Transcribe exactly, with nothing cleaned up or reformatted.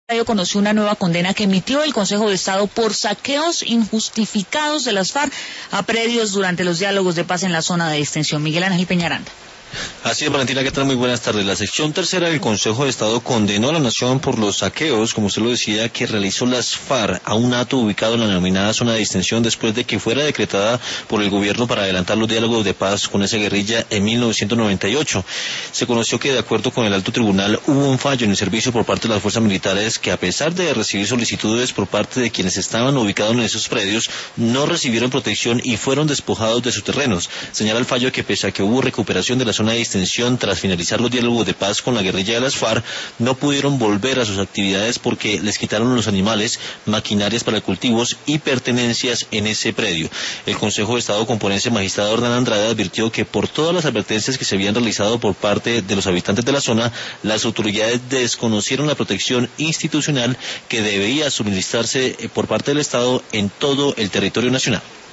conoció una nueva condena que emitió el Consejo de Estado por saqueos injustificados de las FARC a predios durante los diálogos de paz en la zona de extensión. Miguel Ángel Peñaranda. Así es, Valentina, ¿qué tal? Muy buenas tardes. La sección tercera del Consejo de Estado condenó a la nación por los saqueos, como usted lo decía, que realizó las FARC a un hato ubicado en la denominada zona de distensión después de que fuera decretada por el gobierno para adelantar los diálogos de paz con esa guerrilla en mil novecientos noventa y ocho. Se conoció que, de acuerdo con el alto tribunal, hubo un fallo en el servicio por parte de las fuerzas militares que, a pesar de recibir solicitudes por parte de quienes estaban ubicados en esos predios, no recibieron protección y fueron despojados de sus terrenos. Señala el fallo que, pese a que hubo recuperación de la zona de distensión tras finalizar los diálogos de paz con la guerrilla de las FARC, no pudieron volver a sus actividades porque les quitaron los animales, maquinarias para cultivos y pertenencias en ese predio. El Consejo de Estado, con ponencia magistrado Hernán Andrade, advirtió que por todas las advertencias que se habían realizado por parte de los habitantes de la zona, las autoridades desconocieron la protección institucional que debía suministrarse por parte del Estado en todo el territorio nacional.